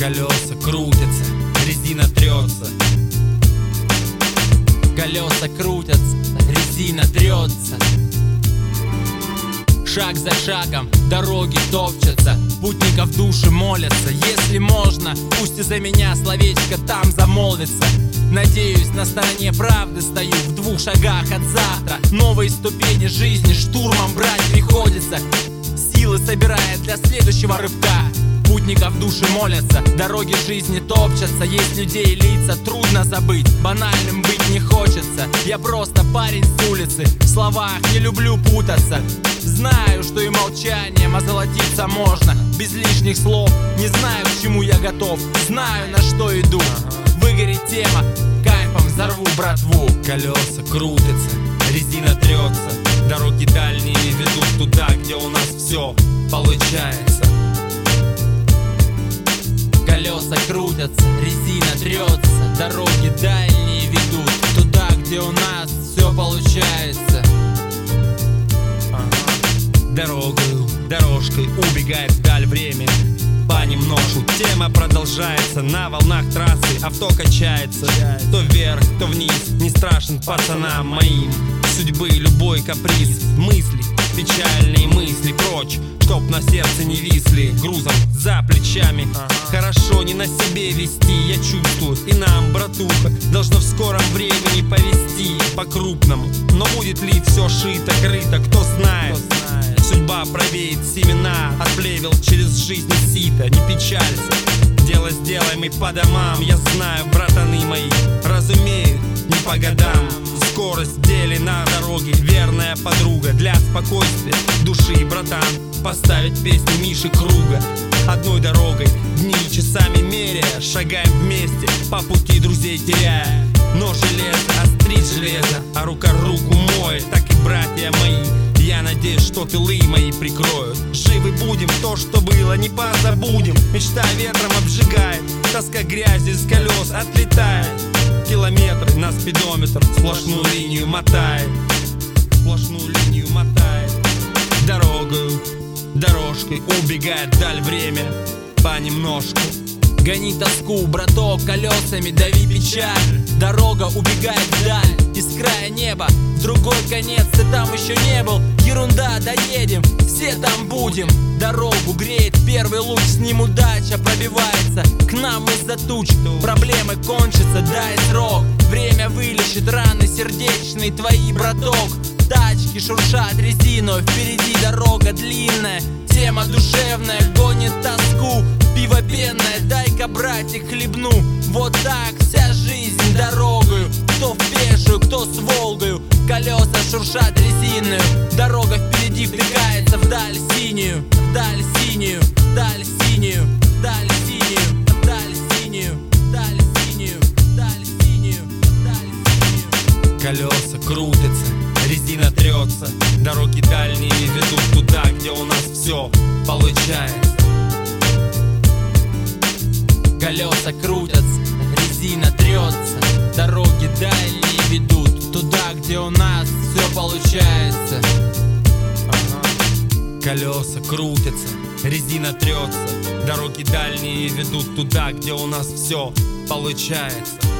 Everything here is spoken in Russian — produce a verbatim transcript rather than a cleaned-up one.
Колеса крутятся, резина трется. Колеса крутятся, резина трется. Шаг за шагом дороги топчатся, путников души молятся. Если можно, пусть и за меня словечко там замолвится. Надеюсь, на стороне правды стою, в двух шагах от завтра. Новые ступени жизни штурмом брать приходится, силы собирая для следующего рывка. Путников души молятся, дороги жизни топчатся. Есть людей лица трудно забыть, банальным быть не хочется. Я просто парень с улицы, в словах не люблю путаться. Знаю, что и молчанием озолотиться можно, без лишних слов. Не знаю, к чему я готов, знаю, на что иду. Выгорит тема, кайфом взорву братву. Колеса крутятся, резина трется. Дороги дальние ведут туда, где у нас все получается. Колеса крутятся, резина трется. Дороги дальние ведут туда, где у нас все получается. Дорогою, дорожкой убегает вдаль время понемножку. Тема продолжается, на волнах трассы авто качается. То вверх, то вниз, не страшен пацанам моим. Судьбы любой каприз, мысли, печальные мысли прочь, чтоб на сердце не висли грузом за плечами. Хорошо не на себе вести, я чувствую, и нам, братуха, должно в скором времени повести по-крупному. Но будет ли все шито, крыто, кто знает. Судьба провеет семена от плевел через жизнь сито. Не печалься, дело сделаем и по домам. Я знаю, братаны мои разумеют не по годам. Скорость дели на дороге, верная подруга. Для спокойствия души, братан, поставить песни Миши Круга. Одной дорогой, дни часами меряя, шагаем вместе, по пути друзей теряя. Но железо, острит железо, а рука руку моет. Так и братья мои, я надеюсь, что тылы мои прикроют. Живы будем, то, что было, не позабудем. Мечта ветром обжигает, тоска грязью с колес отлетает. Километры на спидометр сплошную линию мотает. Сплошную линию мотает. Дорогою, дорожкой убегает вдаль время понемножку. Гони тоску, браток, колесами дави печаль. Дорога убегает вдаль, из края неба в другой конец, ты там еще не был. Ерунда, доедем, все там будем. Дорогу греет первый луч, с ним удача пробивается к нам из-за туч. Проблемы кончатся, дай срок. Время вылечит раны сердечные твои, браток. Тачки шуршат резину, впереди дорога длинная. Тема душевная, гонит тоску. Пиво пенное, дай-ка, братик, хлебну. Вот так вся жизнь дорогою. Кто в пешую, кто с Волгою. Колеса шуршат резиною. Дорога впереди втыкается вдаль синюю. Вдаль синюю, вдаль синюю, вдаль синюю, вдаль синюю, вдаль синюю, вдаль синюю, вдаль синюю. Колеса крутятся, резина трется. Дороги дальние ведут туда, где у нас все получается. Колеса крутятся, резина трется. Дороги дальние ведут туда, где у нас все получается. Ага. Колеса крутятся, резина трется. Дороги дальние ведут туда, где у нас все получается.